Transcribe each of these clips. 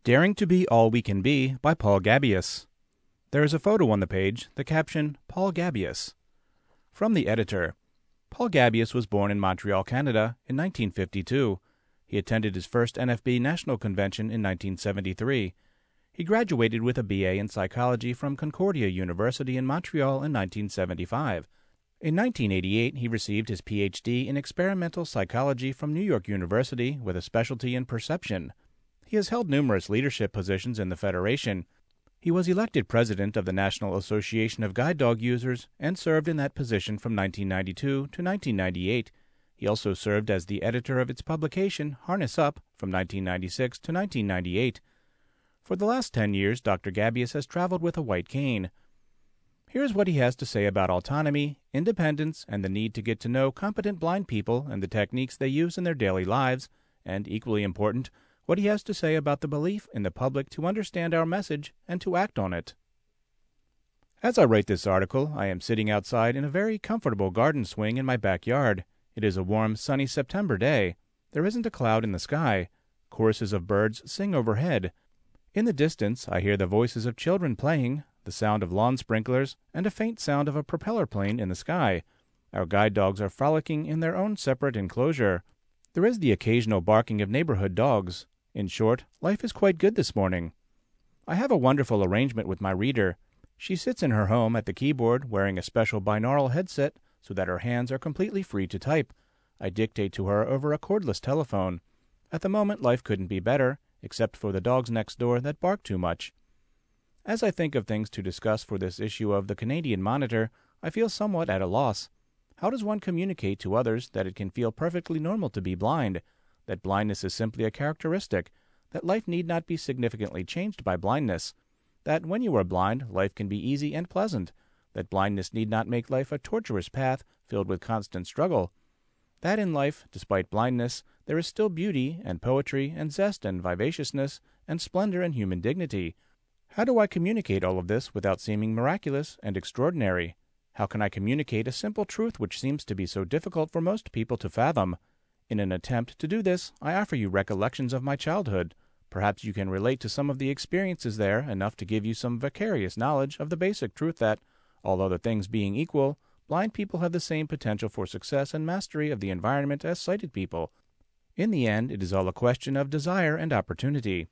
Daring to Be All We Can Be by Paul Gabius. There is a photo on the page, the caption, Paul Gabius. From the editor. Paul Gabius was born in Montreal, Canada in 1952. He attended his first NFB National Convention in 1973. He graduated with a BA in psychology from Concordia University in Montreal in 1975. In 1988, he received his PhD in experimental psychology from New York University with a specialty in perception. He has held numerous leadership positions in the Federation. He was elected president of the National Association of Guide Dog Users and served in that position from 1992 to 1998. He also served as the editor of its publication, Harness Up, from 1996 to 1998. For the last 10 years, Dr. Gabius has traveled with a white cane. Here's what he has to say about autonomy, independence, and the need to get to know competent blind people and the techniques they use in their daily lives, and, equally important, what he has to say about the belief in the public to understand our message and to act on it. As I write this article, I am sitting outside in a very comfortable garden swing in my backyard. It is a warm, sunny September day. There isn't a cloud in the sky. Choruses of birds sing overhead. In the distance, I hear the voices of children playing, the sound of lawn sprinklers, and a faint sound of a propeller plane in the sky. Our guide dogs are frolicking in their own separate enclosure. There is the occasional barking of neighborhood dogs. In short, life is quite good this morning. I have a wonderful arrangement with my reader. She sits in her home at the keyboard wearing a special binaural headset so that her hands are completely free to type. I dictate to her over a cordless telephone. At the moment, life couldn't be better, except for the dogs next door that bark too much. As I think of things to discuss for this issue of the Canadian Monitor, I feel somewhat at a loss. How does one communicate to others that it can feel perfectly normal to be blind? That blindness is simply a characteristic, that life need not be significantly changed by blindness, that when you are blind, life can be easy and pleasant, that blindness need not make life a tortuous path filled with constant struggle, that in life, despite blindness, there is still beauty and poetry and zest and vivaciousness and splendor and human dignity. How do I communicate all of this without seeming miraculous and extraordinary? How can I communicate a simple truth which seems to be so difficult for most people to fathom? In an attempt to do this, I offer you recollections of my childhood. Perhaps you can relate to some of the experiences there enough to give you some vicarious knowledge of the basic truth that, all other things being equal, blind people have the same potential for success and mastery of the environment as sighted people. In the end, it is all a question of desire and opportunity.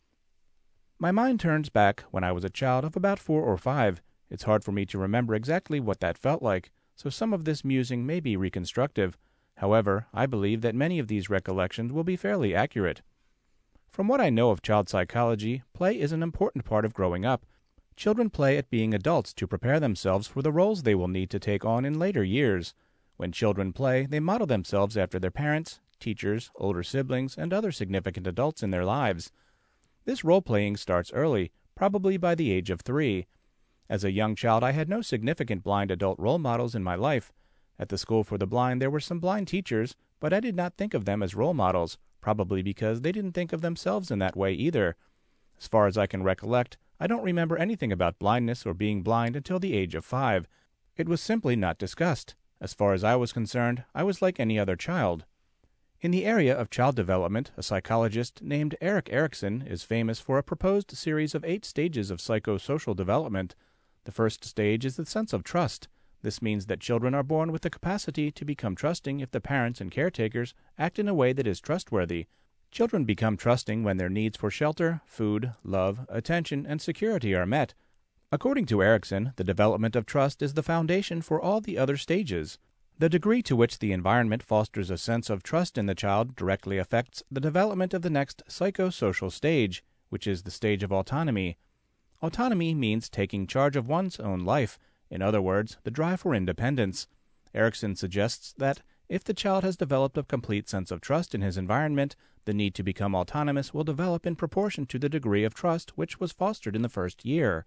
My mind turns back when I was a child of about 4 or 5. It's hard for me to remember exactly what that felt like, so some of this musing may be reconstructive. However, I believe that many of these recollections will be fairly accurate. From what I know of child psychology, play is an important part of growing up. Children play at being adults to prepare themselves for the roles they will need to take on in later years. When children play, they model themselves after their parents, teachers, older siblings, and other significant adults in their lives. This role-playing starts early, probably by the age of 3. As a young child, I had no significant blind adult role models in my life. At the School for the Blind, there were some blind teachers, but I did not think of them as role models, probably because they didn't think of themselves in that way either. As far as I can recollect, I don't remember anything about blindness or being blind until the age of 5. It was simply not discussed. As far as I was concerned, I was like any other child. In the area of child development, a psychologist named Erik Erikson is famous for a proposed series of 8 stages of psychosocial development. The first stage is the sense of trust. This means that children are born with the capacity to become trusting if the parents and caretakers act in a way that is trustworthy. Children become trusting when their needs for shelter, food, love, attention, and security are met. According to Erikson, the development of trust is the foundation for all the other stages. The degree to which the environment fosters a sense of trust in the child directly affects the development of the next psychosocial stage, which is the stage of autonomy. Autonomy means taking charge of one's own life. In other words, the drive for independence. Erikson suggests that if the child has developed a complete sense of trust in his environment, the need to become autonomous will develop in proportion to the degree of trust which was fostered in the first year.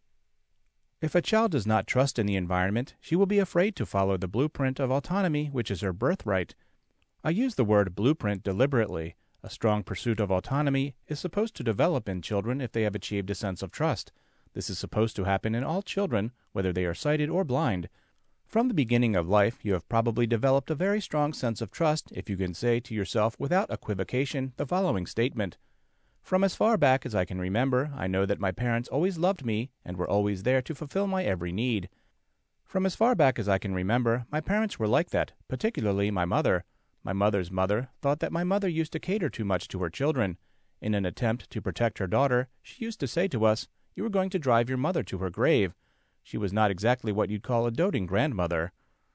If a child does not trust in the environment, she will be afraid to follow the blueprint of autonomy, which is her birthright. I use the word blueprint deliberately. A strong pursuit of autonomy is supposed to develop in children if they have achieved a sense of trust. This is supposed to happen in all children, whether they are sighted or blind. From the beginning of life, you have probably developed a very strong sense of trust if you can say to yourself without equivocation the following statement: From as far back as I can remember, I know that my parents always loved me and were always there to fulfill my every need. From as far back as I can remember, my parents were like that, particularly my mother. My mother's mother thought that my mother used to cater too much to her children. In an attempt to protect her daughter, she used to say to us, "You are going to drive your mother to her grave." She was not exactly what you'd call a doting grandmother.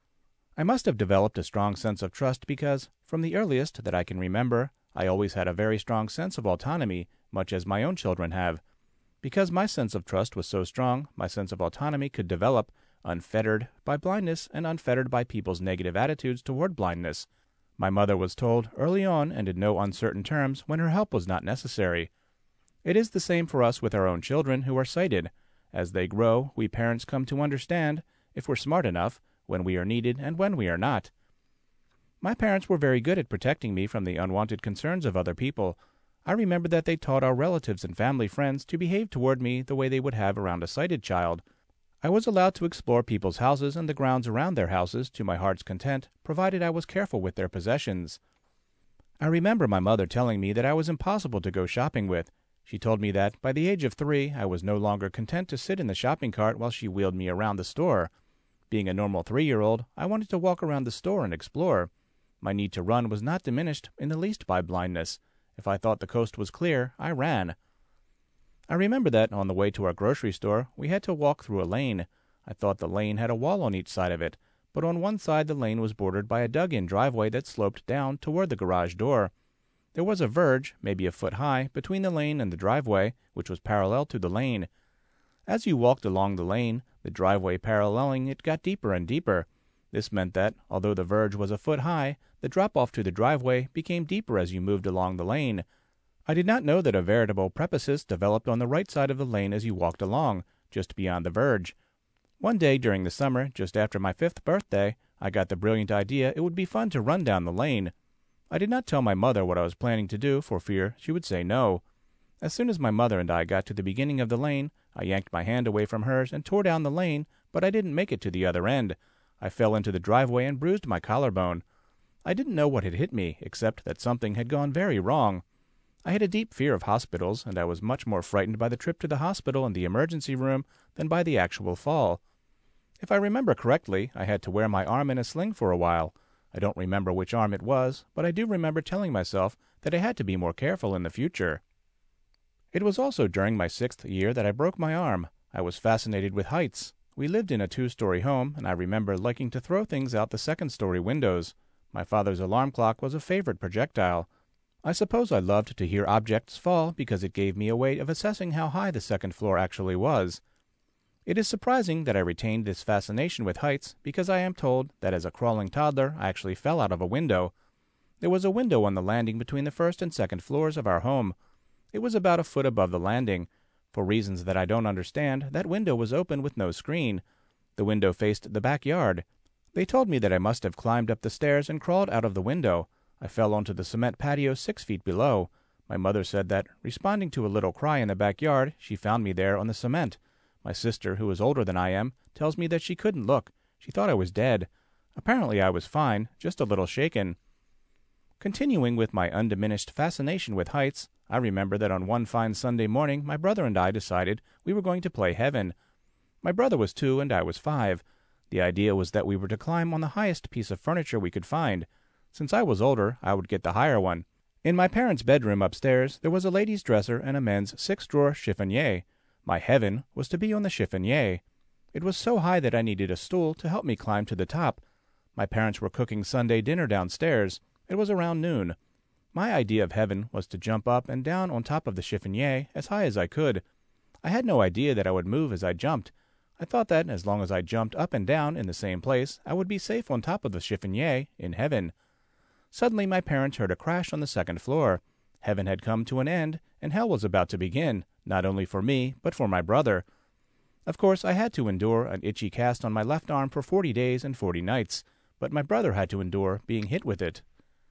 I must have developed a strong sense of trust because, from the earliest that I can remember, I always had a very strong sense of autonomy, much as my own children have. Because my sense of trust was so strong, my sense of autonomy could develop, unfettered by blindness and unfettered by people's negative attitudes toward blindness. My mother was told early on and in no uncertain terms when her help was not necessary. It is the same for us with our own children who are sighted. As they grow, we parents come to understand, if we're smart enough, when we are needed and when we are not. My parents were very good at protecting me from the unwanted concerns of other people. I remember that they taught our relatives and family friends to behave toward me the way they would have around a sighted child. I was allowed to explore people's houses and the grounds around their houses to my heart's content, provided I was careful with their possessions. I remember my mother telling me that I was impossible to go shopping with. She told me that, by the age of 3, I was no longer content to sit in the shopping cart while she wheeled me around the store. Being a normal 3-year-old, I wanted to walk around the store and explore. My need to run was not diminished in the least by blindness. If I thought the coast was clear, I ran. I remember that, on the way to our grocery store, we had to walk through a lane. I thought the lane had a wall on each side of it, but on one side the lane was bordered by a dug-in driveway that sloped down toward the garage door. There was a verge, maybe a foot high, between the lane and the driveway, which was parallel to the lane. As you walked along the lane, the driveway paralleling it got deeper and deeper. This meant that, although the verge was a foot high, the drop-off to the driveway became deeper as you moved along the lane. I did not know that a veritable precipice developed on the right side of the lane as you walked along, just beyond the verge. One day during the summer, just after my 5th birthday, I got the brilliant idea it would be fun to run down the lane. I did not tell my mother what I was planning to do for fear she would say no. As soon as my mother and I got to the beginning of the lane, I yanked my hand away from hers and tore down the lane, but I didn't make it to the other end. I fell into the driveway and bruised my collarbone. I didn't know what had hit me, except that something had gone very wrong. I had a deep fear of hospitals, and I was much more frightened by the trip to the hospital and the emergency room than by the actual fall. If I remember correctly, I had to wear my arm in a sling for a while. I don't remember which arm it was, but I do remember telling myself that I had to be more careful in the future. It was also during my 6th year that I broke my arm. I was fascinated with heights. We lived in a 2-story home, and I remember liking to throw things out the 2nd-story windows. My father's alarm clock was a favorite projectile. I suppose I loved to hear objects fall because it gave me a way of assessing how high the 2nd floor actually was. It is surprising that I retained this fascination with heights because I am told that as a crawling toddler I actually fell out of a window. There was a window on the landing between the 1st and 2nd floors of our home. It was about a foot above the landing. For reasons that I don't understand, that window was open with no screen. The window faced the backyard. They told me that I must have climbed up the stairs and crawled out of the window. I fell onto the cement patio 6 feet below. My mother said that, responding to a little cry in the backyard, she found me there on the cement. My sister, who is older than I am, tells me that she couldn't look. She thought I was dead. Apparently I was fine, just a little shaken. Continuing with my undiminished fascination with heights, I remember that on one fine Sunday morning my brother and I decided we were going to play heaven. My brother was 2 and I was 5. The idea was that we were to climb on the highest piece of furniture we could find. Since I was older, I would get the higher one. In my parents' bedroom upstairs, there was a ladies' dresser and a men's 6-drawer chiffonier. My heaven was to be on the chiffonier. It was so high that I needed a stool to help me climb to the top. My parents were cooking Sunday dinner downstairs. It was around noon. My idea of heaven was to jump up and down on top of the chiffonier as high as I could. I had no idea that I would move as I jumped. I thought that, as long as I jumped up and down in the same place, I would be safe on top of the chiffonier in heaven. Suddenly my parents heard a crash on the 2nd floor. Heaven had come to an end, and hell was about to begin, not only for me, but for my brother. Of course, I had to endure an itchy cast on my left arm for 40 days and 40 nights, but my brother had to endure being hit with it.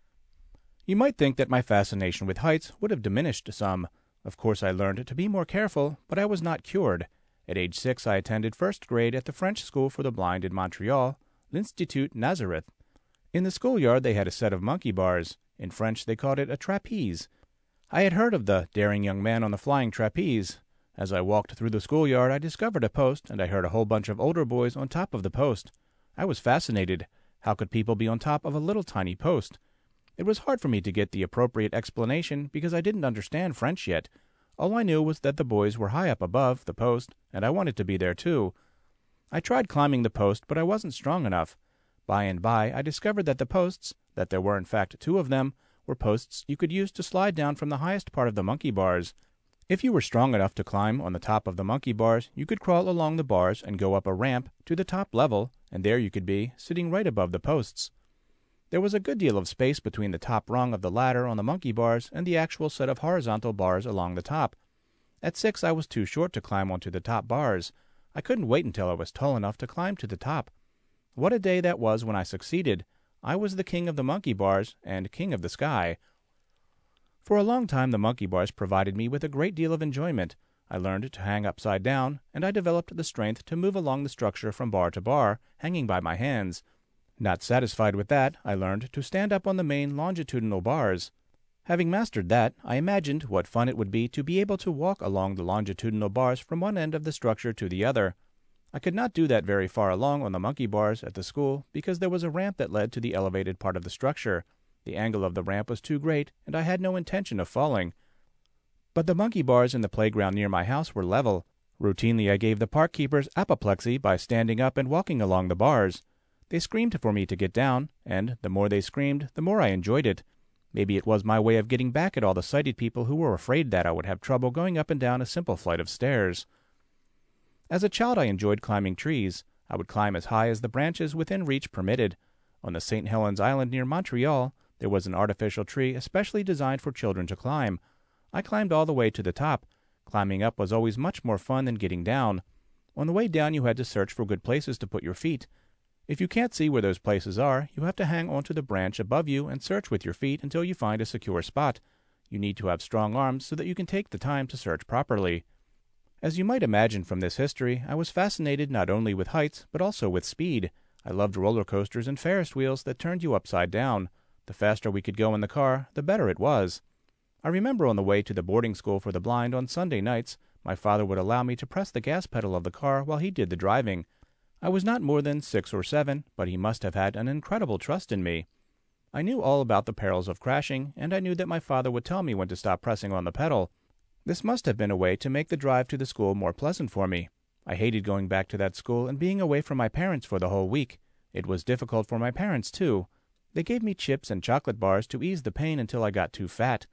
You might think that my fascination with heights would have diminished some. Of course, I learned to be more careful, but I was not cured. At age 6, I attended 1st grade at the French School for the Blind in Montreal, l'Institut Nazareth. In the schoolyard, they had a set of monkey bars. In French, they called it a trapeze. I had heard of the daring young man on the flying trapeze. As I walked through the schoolyard, I discovered a post, and I heard a whole bunch of older boys on top of the post. I was fascinated. How could people be on top of a little tiny post? It was hard for me to get the appropriate explanation because I didn't understand French yet. All I knew was that the boys were high up above the post, and I wanted to be there too. I tried climbing the post, but I wasn't strong enough. By and by, I discovered that the posts, that there were in fact two of them, were posts you could use to slide down from the highest part of the monkey bars. If you were strong enough to climb on the top of the monkey bars, you could crawl along the bars and go up a ramp to the top level, and there you could be, sitting right above the posts. There was a good deal of space between the top rung of the ladder on the monkey bars and the actual set of horizontal bars along the top. At 6, I was too short to climb onto the top bars. I couldn't wait until I was tall enough to climb to the top. What a day that was when I succeeded! I was the king of the monkey bars and king of the sky. For a long time the monkey bars provided me with a great deal of enjoyment. I learned to hang upside down, and I developed the strength to move along the structure from bar to bar, hanging by my hands. Not satisfied with that, I learned to stand up on the main longitudinal bars. Having mastered that, I imagined what fun it would be to be able to walk along the longitudinal bars from one end of the structure to the other. I could not do that very far along on the monkey bars at the school because there was a ramp that led to the elevated part of the structure. The angle of the ramp was too great, and I had no intention of falling. But the monkey bars in the playground near my house were level. Routinely I gave the park keepers apoplexy by standing up and walking along the bars. They screamed for me to get down, and the more they screamed, the more I enjoyed it. Maybe it was my way of getting back at all the sighted people who were afraid that I would have trouble going up and down a simple flight of stairs. As a child I enjoyed climbing trees. I would climb as high as the branches within reach permitted. On the St. Helens Island near Montreal, there was an artificial tree especially designed for children to climb. I climbed all the way to the top. Climbing up was always much more fun than getting down. On the way down you had to search for good places to put your feet. If you can't see where those places are, you have to hang onto the branch above you and search with your feet until you find a secure spot. You need to have strong arms so that you can take the time to search properly. As you might imagine from this history, I was fascinated not only with heights, but also with speed. I loved roller coasters and Ferris wheels that turned you upside down. The faster we could go in the car, the better it was. I remember on the way to the boarding school for the blind on Sunday nights, my father would allow me to press the gas pedal of the car while he did the driving. I was not more than 6 or 7, but he must have had an incredible trust in me. I knew all about the perils of crashing, and I knew that my father would tell me when to stop pressing on the pedal. This must have been a way to make the drive to the school more pleasant for me. I hated going back to that school and being away from my parents for the whole week. It was difficult for my parents, too. They gave me chips and chocolate bars to ease the pain until I got too fat.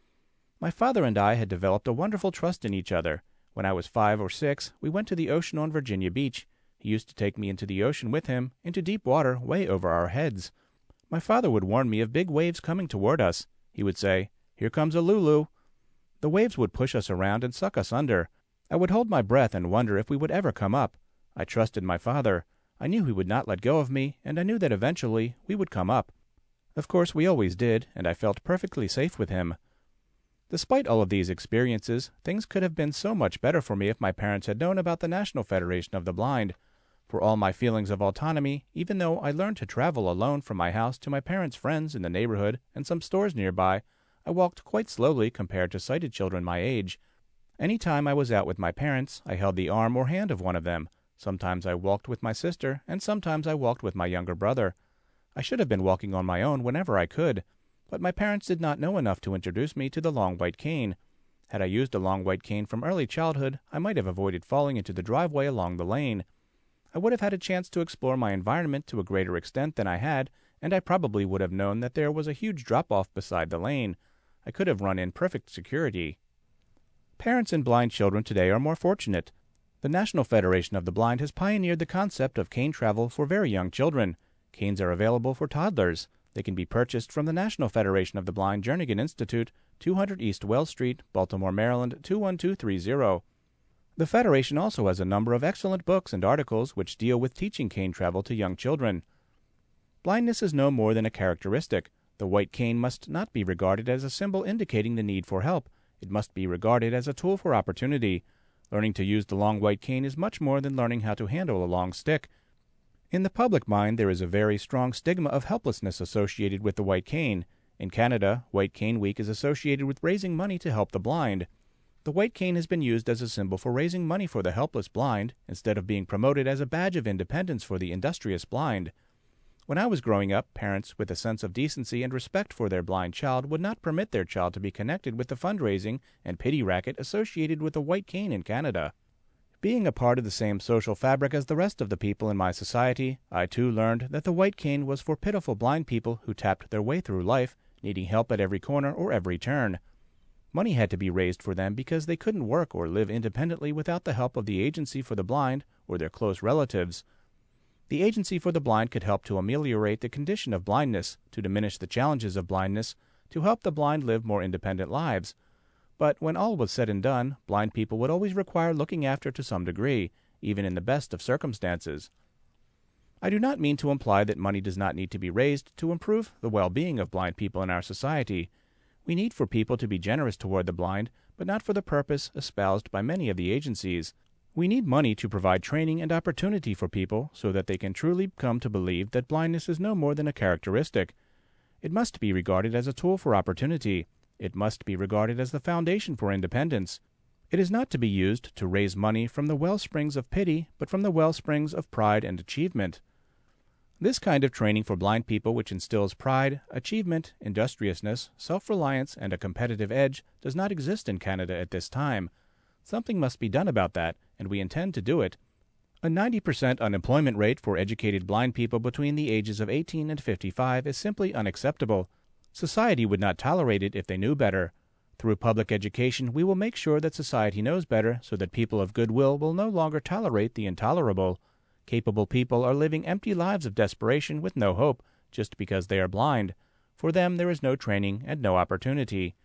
My father and I had developed a wonderful trust in each other. When I was 5 or 6, we went to the ocean on Virginia Beach. He used to take me into the ocean with him, into deep water way over our heads. My father would warn me of big waves coming toward us. He would say, "Here comes a Lulu." The waves would push us around and suck us under. I would hold my breath and wonder if we would ever come up. I trusted my father. I knew he would not let go of me, and I knew that eventually we would come up. Of course, we always did, and I felt perfectly safe with him. Despite all of these experiences, things could have been so much better for me if my parents had known about the National Federation of the Blind. For all my feelings of autonomy, even though I learned to travel alone from my house to my parents' friends in the neighborhood and some stores nearby, I walked quite slowly compared to sighted children my age. Any time I was out with my parents, I held the arm or hand of one of them. Sometimes I walked with my sister, and sometimes I walked with my younger brother. I should have been walking on my own whenever I could, but my parents did not know enough to introduce me to the long white cane. Had I used a long white cane from early childhood, I might have avoided falling into the driveway along the lane. I would have had a chance to explore my environment to a greater extent than I had, and I probably would have known that there was a huge drop-off beside the lane. I could have run in perfect security. Parents and blind children today are more fortunate. The National Federation of the Blind has pioneered the concept of cane travel for very young children. Canes are available for toddlers. They can be purchased from the National Federation of the Blind Jernigan Institute, 200 East Wells Street, Baltimore, Maryland, 21230. The Federation also has a number of excellent books and articles which deal with teaching cane travel to young children. Blindness is no more than a characteristic. The white cane must not be regarded as a symbol indicating the need for help. It must be regarded as a tool for opportunity. Learning to use the long white cane is much more than learning how to handle a long stick. In the public mind, there is a very strong stigma of helplessness associated with the white cane. In Canada, White Cane Week is associated with raising money to help the blind. The white cane has been used as a symbol for raising money for the helpless blind, instead of being promoted as a badge of independence for the industrious blind. When I was growing up, parents with a sense of decency and respect for their blind child would not permit their child to be connected with the fundraising and pity racket associated with the white cane in Canada. Being a part of the same social fabric as the rest of the people in my society, I too learned that the white cane was for pitiful blind people who tapped their way through life, needing help at every corner or every turn. Money had to be raised for them because they couldn't work or live independently without the help of the Agency for the Blind or their close relatives. The Agency for the Blind could help to ameliorate the condition of blindness, to diminish the challenges of blindness, to help the blind live more independent lives. But when all was said and done, blind people would always require looking after to some degree, even in the best of circumstances. I do not mean to imply that money does not need to be raised to improve the well-being of blind people in our society. We need for people to be generous toward the blind, but not for the purpose espoused by many of the agencies. We need money to provide training and opportunity for people so that they can truly come to believe that blindness is no more than a characteristic. It must be regarded as a tool for opportunity. It must be regarded as the foundation for independence. It is not to be used to raise money from the wellsprings of pity, but from the wellsprings of pride and achievement. This kind of training for blind people, which instills pride, achievement, industriousness, self-reliance, and a competitive edge, does not exist in Canada at this time. Something must be done about that, and we intend to do it. A 90% unemployment rate for educated blind people between the ages of 18 and 55 is simply unacceptable. Society would not tolerate it if they knew better. Through public education, we will make sure that society knows better so that people of goodwill will no longer tolerate the intolerable. Capable people are living empty lives of desperation with no hope, just because they are blind. For them there is no training and no opportunity.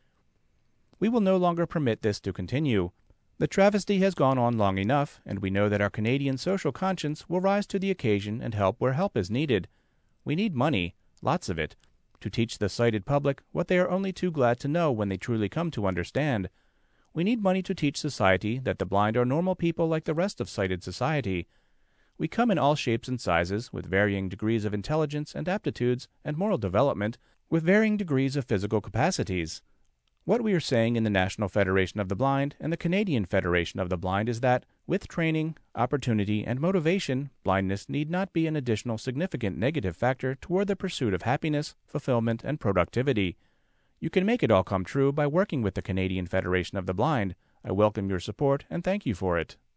We will no longer permit this to continue. The travesty has gone on long enough, and we know that our Canadian social conscience will rise to the occasion and help where help is needed. We need money, lots of it, to teach the sighted public what they are only too glad to know when they truly come to understand. We need money to teach society that the blind are normal people like the rest of sighted society. We come in all shapes and sizes, with varying degrees of intelligence and aptitudes and moral development, with varying degrees of physical capacities. What we are saying in the National Federation of the Blind and the Canadian Federation of the Blind is that, with training, opportunity, and motivation, blindness need not be an additional significant negative factor toward the pursuit of happiness, fulfillment, and productivity. You can make it all come true by working with the Canadian Federation of the Blind. I welcome your support and thank you for it.